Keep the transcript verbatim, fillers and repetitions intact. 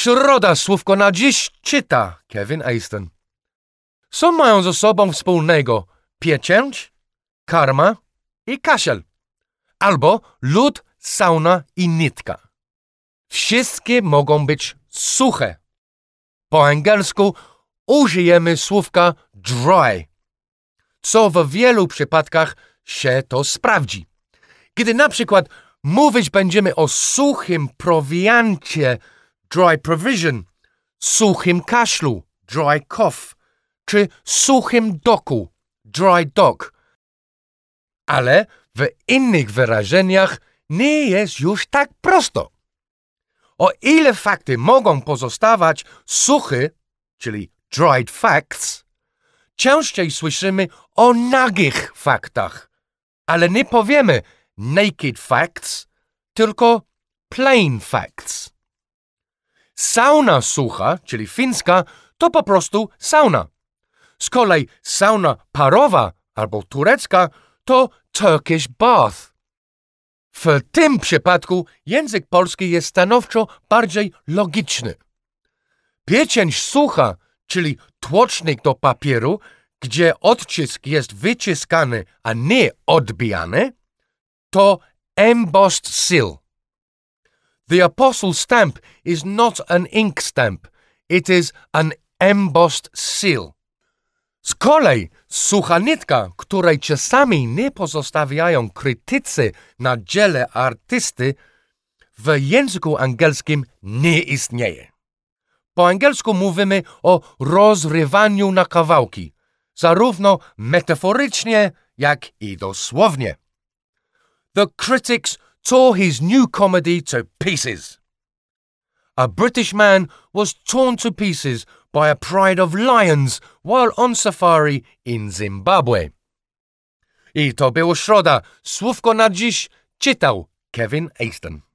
Środa słówko na dziś czyta Kevin Aston. Co mają ze sobą wspólnego pieczęć, karma i kaszel? Albo lód, sauna i nitka. Wszystkie mogą być suche. Po angielsku użyjemy słówka dry, co w wielu przypadkach się to sprawdzi. Gdy na przykład mówić będziemy o suchym prowiancie, dry provision, suchym kaszlu, dry cough, czy suchym doku, dry dock. Ale w innych wyrażeniach nie jest już tak prosto. O ile fakty mogą pozostawać suche, czyli dried facts, częściej słyszymy o nagich faktach, ale nie powiemy naked facts, tylko plain facts. Sauna sucha, czyli fińska, to po prostu sauna. Z kolei sauna parowa albo turecka to Turkish bath. W tym przypadku język polski jest stanowczo bardziej logiczny. Pieczęć sucha, czyli tłocznik do papieru, gdzie odcisk jest wyciskany, a nie odbijany, to embossed seal. The apostle stamp is not an ink stamp. It is an embossed seal. Z kolei sucha nitka, której czasami nie pozostawiają krytycy na dziele artysty, w języku angielskim nie istnieje. Po angielsku mówimy o rozrywaniu na kawałki, zarówno metaforycznie, jak i dosłownie. The critics tore his new comedy to pieces. A British man was torn to pieces by a pride of lions while on safari in Zimbabwe. I to było środa. Słówko na dziś czytał Kevin Aston.